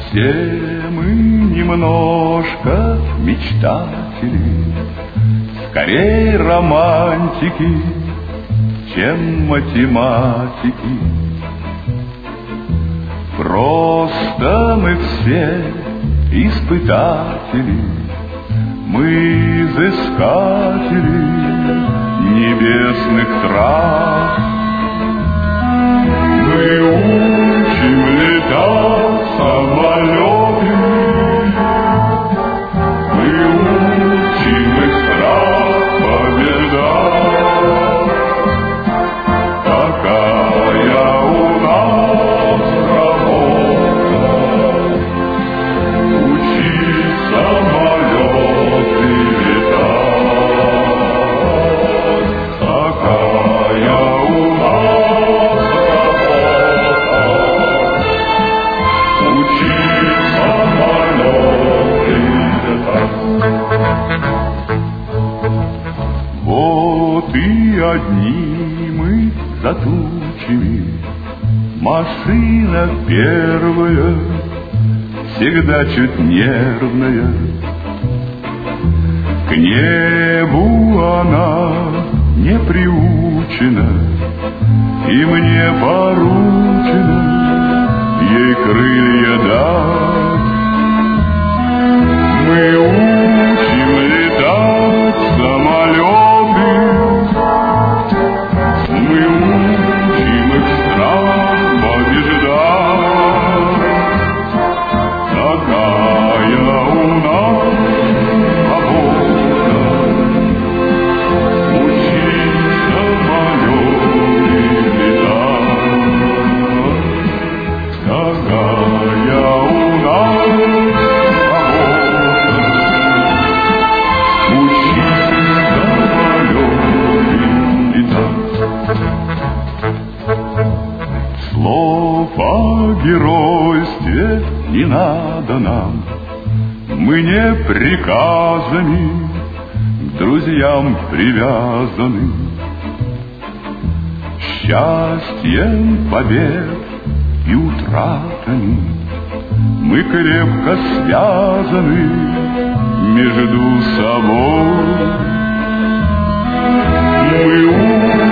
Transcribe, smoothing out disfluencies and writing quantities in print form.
Все мы немножко мечтатели, скорее романтики, чем математики. Просто мы все испытатели, мы изыскатели небесных трав. Мы учим летать самолеты, мы учим их страх побеждать. Такая у нас работа — учить самолеты летать. Такая у нас учить самолеты летать. Вот и одни мы за тучами, машина первая, всегда чуть нервная. К небу она не приучена, и мне поручено ей крылья дать. Мы учим летать самолеты, мы учим их страх побеждать. Такая у нас работа — учить самолеты летать. Такая у нас работа — учить самолеты летать. Слов о геройстве не надо нам, мы не приказами к друзьям привязаны. Счастьем побед и утратами мы крепко связаны между собой. Мы